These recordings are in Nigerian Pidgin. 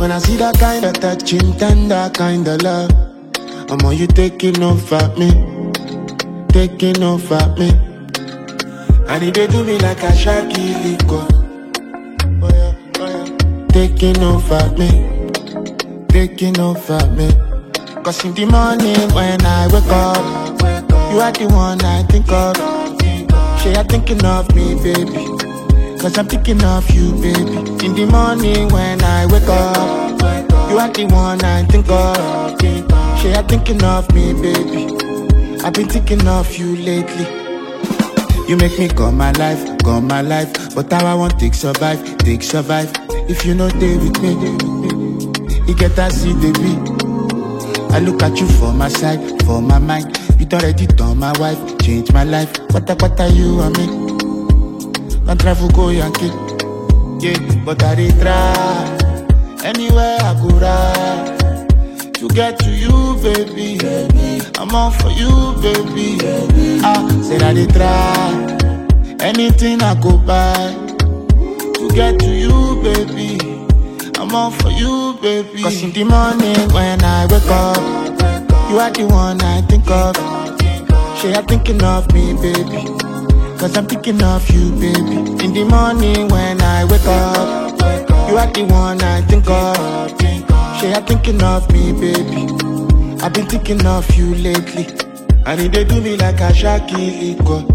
When I see that kind of touching, tender kind of love, you taking over me, taking over me. And it they do me like a Shaki liquor. Oh yeah, oh yeah. Taking over me, taking over me. Cause in the morning when I wake up, you are the one I think of. She are thinking of me, baby. Cause I'm thinking of you, baby. In the morning when I wake up, you are the one I think of. She are thinking of me, baby. I've been thinking of you lately. You make me come alive. But how I want take survive. If you know stay with me, you get to see the beat. I look at you for my side, for my mind. You already done my wife, change my life. What are you and me? Don't travel go Yankee, yeah, but I dey try. Anywhere I go ride to get to you, baby. I'm on for you, baby. Said I dey try. Anything I go buy to get to you, baby. I'm on for you, baby. Cause in the morning when I wake up, you are the one I think of. She are thinking of me, baby. Cause I'm thinking of you, baby. In the morning when I wake up, you are the one I think of. She are thinking of me, baby. I've been thinking of you lately. And it they do me like a Shaki liquor.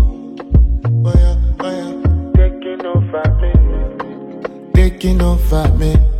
Oh yeah, oh yeah. Taking over me, taking over me.